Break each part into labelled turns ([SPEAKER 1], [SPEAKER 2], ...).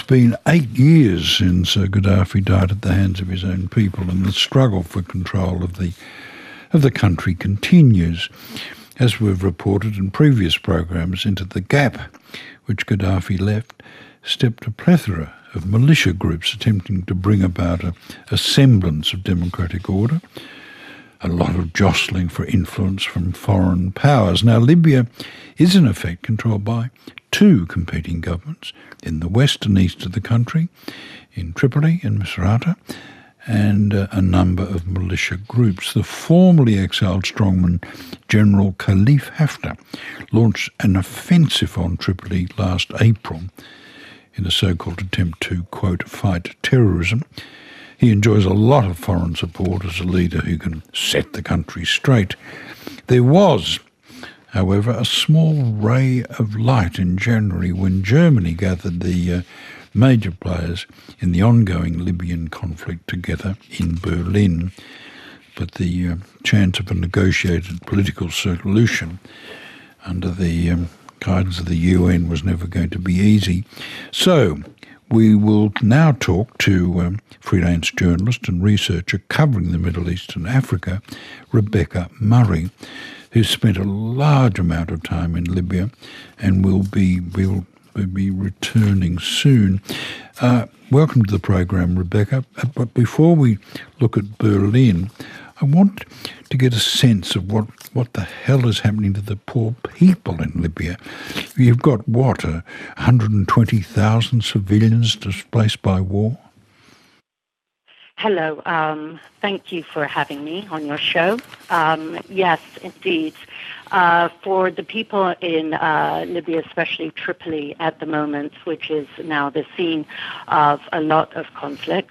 [SPEAKER 1] been 8 years since Gaddafi died at the hands of his own people, and the struggle for control of the country continues. As we've reported in previous programs, into the gap which Gaddafi left stepped a plethora of militia groups attempting to bring about a semblance of democratic order. A lot of jostling for influence from foreign powers. Now, Libya is in effect controlled by two competing governments in the west and east of the country, in Tripoli and Misrata, and a number of militia groups. The formerly exiled strongman General Khalifa Haftar launched an offensive on Tripoli last April in a so-called attempt to, quote, fight terrorism. He enjoys a lot of foreign support as a leader who can set the country straight. There was, however, a small ray of light in January when Germany gathered the major players in the ongoing Libyan conflict together in Berlin. But the chance of a negotiated political solution under the guidance of the UN was never going to be easy. So we will now talk to freelance journalist and researcher covering the Middle East and Africa, Rebecca Murray, who spent a large amount of time in Libya and will be returning soon. Welcome to the program, Rebecca. But before we look at Berlin, I want to get a sense of what the hell is happening to the poor people in Libya. You've got, 120,000 civilians displaced by war?
[SPEAKER 2] Hello. Thank you for having me on your show. Yes, indeed. For the people in Libya, especially Tripoli at the moment, which is now the scene of a lot of conflict,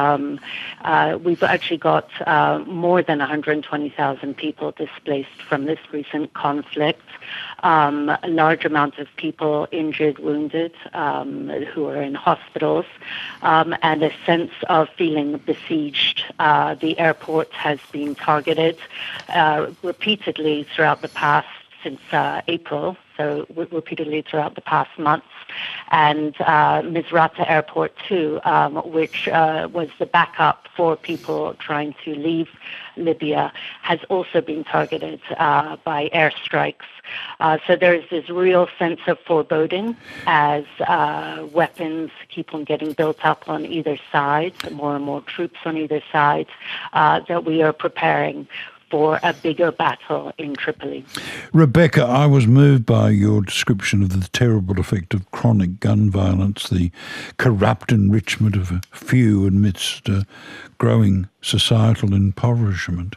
[SPEAKER 2] we've actually got more than 120,000 people displaced from this recent conflict. A large amount of people injured, wounded, who are in hospitals, and a sense of feeling besieged. The airport has been targeted repeatedly throughout the past, since April, so repeatedly throughout the past months. And Misrata Airport too, which was the backup for people trying to leave Libya, has also been targeted by airstrikes. So there's this real sense of foreboding as weapons keep on getting built up on either side, more and more troops on either side, that we are preparing for a bigger battle in Tripoli.
[SPEAKER 1] Rebecca, I was moved by your description of the terrible effect of chronic gun violence, the corrupt enrichment of a few amidst growing societal impoverishment.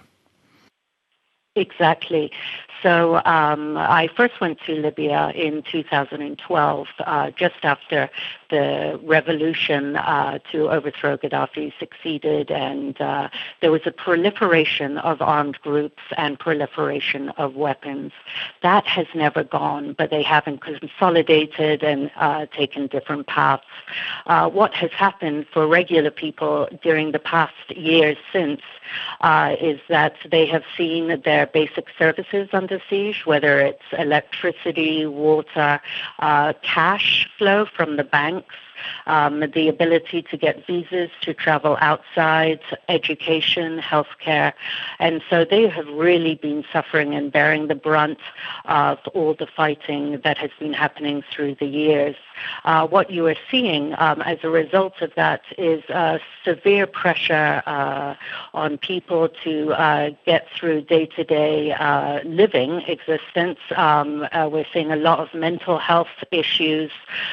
[SPEAKER 1] Exactly.
[SPEAKER 2] So I first went to Libya in 2012, just after the revolution to overthrow Gaddafi succeeded, and there was a proliferation of armed groups and proliferation of weapons. That has never gone, but they haven't consolidated and taken different paths. What has happened for regular people during the past years since is that they have seen their basic services under siege, whether it's electricity, water, cash flow from the banks, the ability to get visas to travel outside, education, healthcare. And so they have really been suffering and bearing the brunt of all the fighting that has been happening through the years. What you are seeing as a result of that is severe pressure on people to get through day-to-day living existence. We're seeing a lot of mental health issues,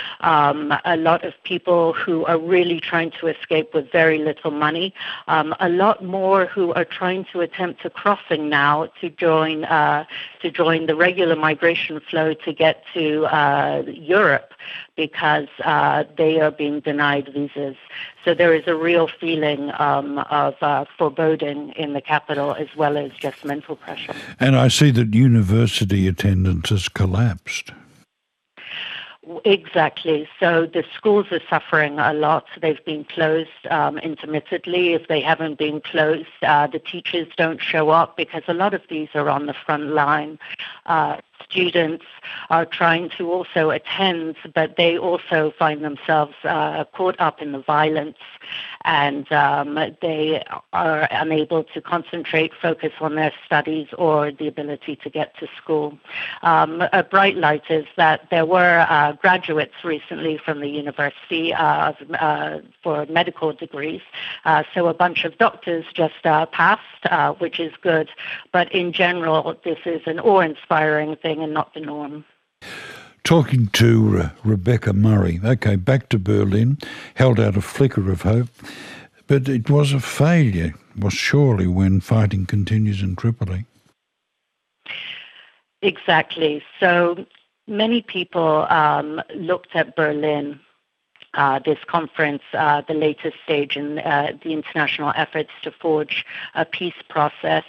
[SPEAKER 2] a lot of people who are really trying to escape with very little money, a lot more who are trying to attempt to crossing now to join the regular migration flow to get to Europe, because they are being denied visas. So there is a real feeling of foreboding in the capital, as well as just mental pressure. And I see that university attendance has collapsed. Exactly. So the schools are suffering a lot. They've been closed intermittently. If they haven't been closed, the teachers don't show up, because a lot of these are on the front line. students are trying to also attend, but they also find themselves caught up in the violence, and they are unable to concentrate, focus on their studies or the ability to get to school. A bright light is that there were graduates recently from the university for medical degrees. So a bunch of doctors just passed, which is good. But in general, this is an awe-inspiring thing and not the norm.
[SPEAKER 1] Talking to Rebecca Murray. Okay, back to Berlin, held out a flicker of hope, but it was a failure, was surely, when fighting continues in Tripoli.
[SPEAKER 2] Exactly. So many people looked at Berlin, this conference, the latest stage in the international efforts to forge a peace process,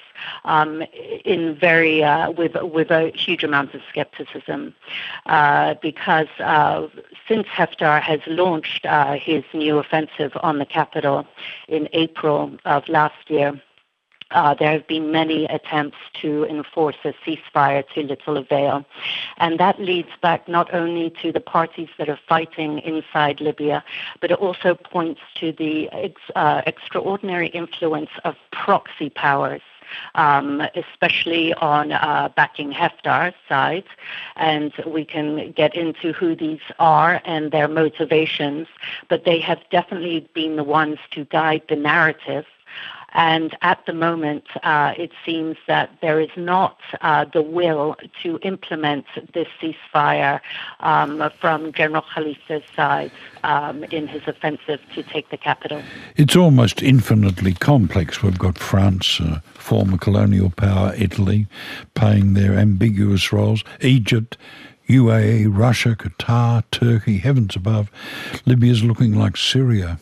[SPEAKER 2] in very with a huge amount of skepticism, because since Haftar has launched his new offensive on the capital in April of last year, there have been many attempts to enforce a ceasefire to little avail. And that leads back not only to the parties that are fighting inside Libya, but it also points to the extraordinary influence of proxy powers, especially on backing Haftar's side. And we can get into who these are and their motivations, but they have definitely been the ones to guide the narrative. And at the moment, it seems that there is not the will to implement this ceasefire from General Khalifa's side in his offensive to take the capital.
[SPEAKER 1] It's almost infinitely complex. We've got France, former colonial power, Italy, playing their ambiguous roles, Egypt, UAE, Russia, Qatar, Turkey, heavens above. Libya's looking like Syria.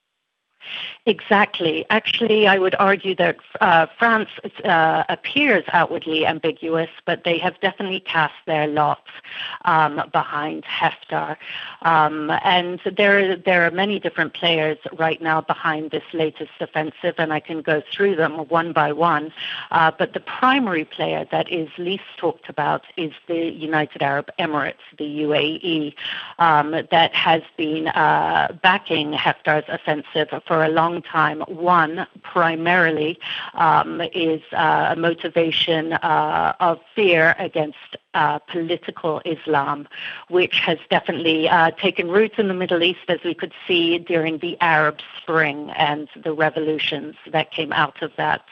[SPEAKER 2] Exactly. Actually, I would argue that France appears outwardly ambiguous, but they have definitely cast their lot behind Haftar. And there are many different players right now behind this latest offensive, and I can go through them one by one. But the primary player that is least talked about is the United Arab Emirates, the UAE, that has been backing Haftar's offensive for a long time. One, primarily, is a motivation of fear against political Islam, which has definitely taken root in the Middle East, as we could see during the Arab Spring and the revolutions that came out of that.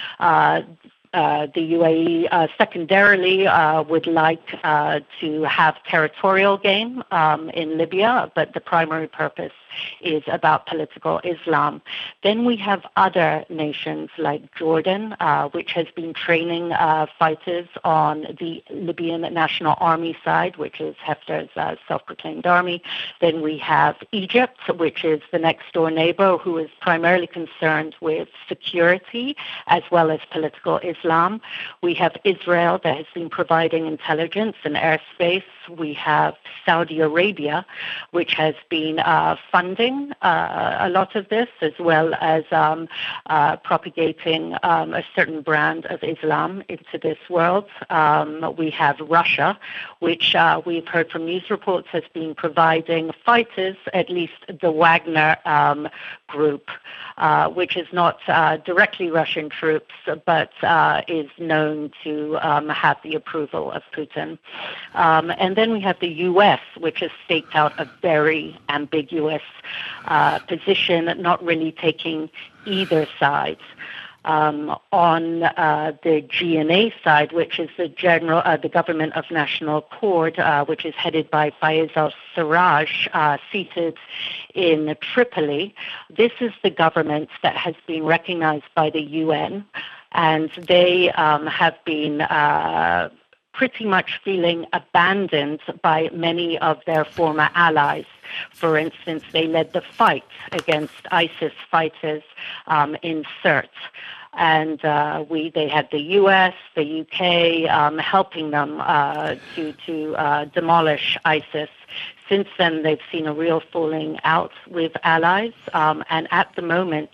[SPEAKER 2] The UAE secondarily would like to have territorial gain in Libya, but the primary purpose is about political Islam. Then we have other nations like Jordan, which has been training fighters on the Libyan National Army side, which is Haftar's self-proclaimed army. Then we have Egypt, which is the next door neighbor, who is primarily concerned with security as well as political Islam. We have Israel, that has been providing intelligence and airspace. We have Saudi Arabia, which has been funding a lot of this, as well as propagating a certain brand of Islam into this world. We have Russia, which we've heard from news reports has been providing fighters, at least the Wagner group, which is not directly Russian troops, but is known to have the approval of Putin. And then we have the U.S., which has staked out a very ambiguous position, not really taking either side. On the GNA side, which is the Government of National Accord, which is headed by Fayez al-Sarraj, seated in Tripoli. This is the government that has been recognized by the UN, and they have been pretty much feeling abandoned by many of their former allies. For instance, they led the fight against ISIS fighters in Sirte. And they had the U.S., the UK helping them to demolish ISIS. Since then, they've seen a real falling out with allies. And at the moment,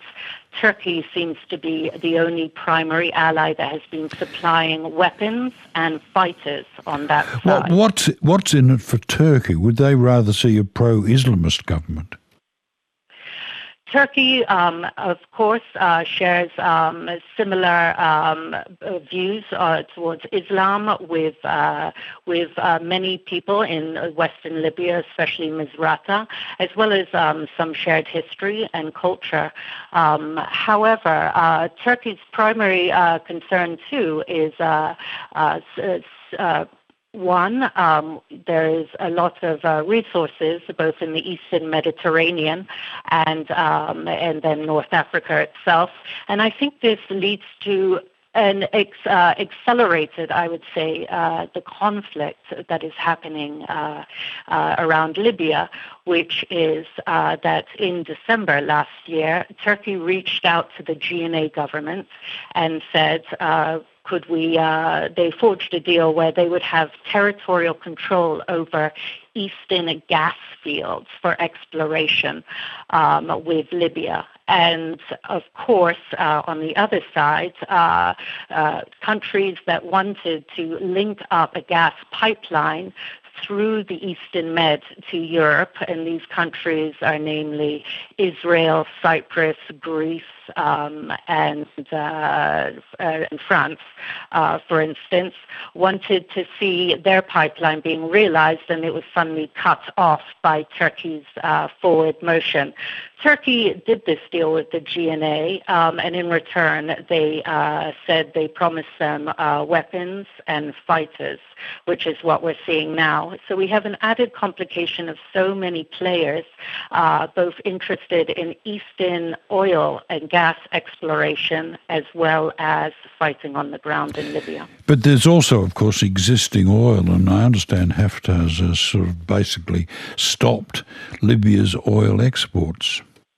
[SPEAKER 2] Turkey seems to be the only primary ally that has been supplying weapons and fighters on that side.
[SPEAKER 1] What's in it for Turkey? Would they rather see a pro-Islamist government?
[SPEAKER 2] Turkey, of course, shares similar views towards Islam with many people in Western Libya, especially Misrata, as well as some shared history and culture. However, Turkey's primary concern too is one, there is a lot of resources both in the Eastern Mediterranean and then North Africa itself, and I think this leads to an accelerated, I would say, the conflict that is happening around Libya, which is that in December last year, Turkey reached out to the GNA government and said, they forged a deal where they would have territorial control over eastern gas fields for exploration with Libya. And of course, on the other side, countries that wanted to link up a gas pipeline through the Eastern Med to Europe, and these countries are namely Israel, Cyprus, Greece, and France, for instance, wanted to see their pipeline being realized, and it was suddenly cut off by Turkey's forward motion. Turkey did this deal with the GNA, and in return, they said they promised them weapons and fighters, which is what we're seeing now. So we have an added complication of so many players, both interested in Eastern oil and gas exploration, as well as fighting on the ground in Libya.
[SPEAKER 1] But there's also, of course, existing oil, and I understand Haftar has sort of basically stopped Libya's oil exports.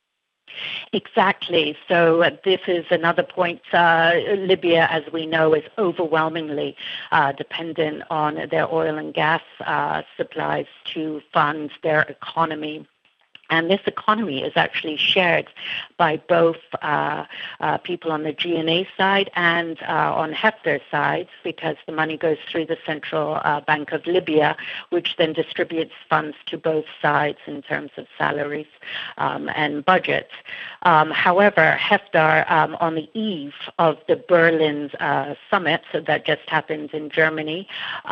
[SPEAKER 2] Exactly. So this is another point. Libya, as we know, is overwhelmingly dependent on their oil and gas supplies to fund their economy. And this economy is actually shared by both people on the GNA side and on Haftar's side, because the money goes through the Central Bank of Libya, which then distributes funds to both sides in terms of salaries and budgets. However, Haftar, on the eve of the Berlin summit that just happened in Germany,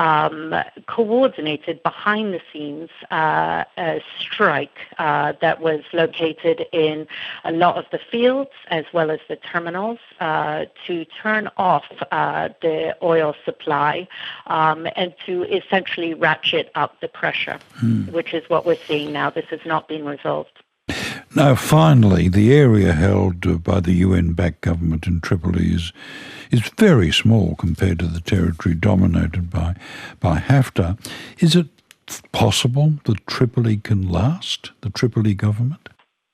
[SPEAKER 2] coordinated behind the scenes a strike that was located in a lot of the fields as well as the terminals to turn off the oil supply and to essentially ratchet up the pressure, which is what we're seeing now. This has not been resolved.
[SPEAKER 1] Now, finally, the area held by the UN-backed government in Tripoli is very small compared to the territory dominated by Haftar. Is it possible that Tripoli can last, the Tripoli government?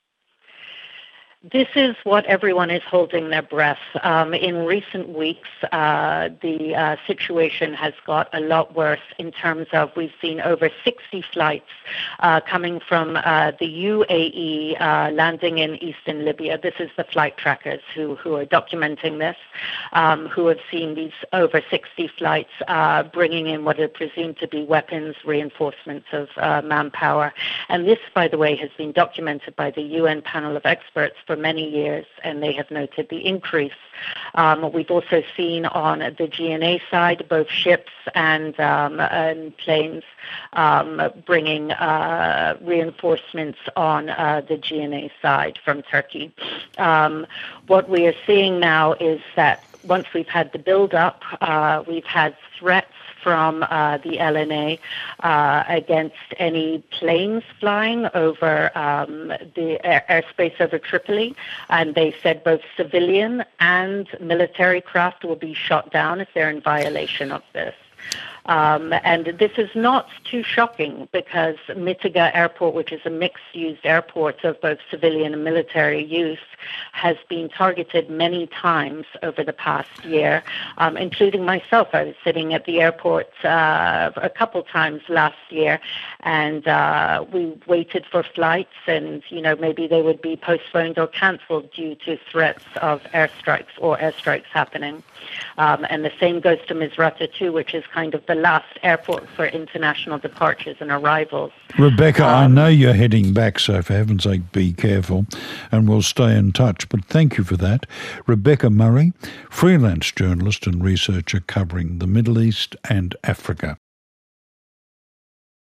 [SPEAKER 2] This is what everyone is holding their breath. In recent weeks, the situation has got a lot worse in terms of we've seen over 60 flights coming from the UAE landing in eastern Libya. This is the flight trackers who are documenting this, who have seen these over 60 flights bringing in what are presumed to be weapons, reinforcements of manpower. And this, by the way, has been documented by the UN panel of experts for many years, and they have noted the increase. We've also seen on the GNA side both ships and planes bringing reinforcements on the GNA side from Turkey. What we are seeing now is that once we've had the build-up, we've had threats from the LNA against any planes flying over the airspace over Tripoli, and they said both civilian and military craft will be shot down if they're in violation of this. And this is not too shocking because Mitiga Airport, which is a mixed-use airport of both civilian and military use, has been targeted many times over the past year, including myself. I was sitting at the airport a couple times last year, and we waited for flights, and maybe they would be postponed or cancelled due to threats of airstrikes happening. And the same goes to Misrata too, which is kind of the last airport for international departures and arrivals.
[SPEAKER 1] Rebecca, I know you're heading back, so for heaven's sake, be careful, and we'll stay in touch. But thank you for that. Rebecca Murray, freelance journalist and researcher covering the Middle East and Africa.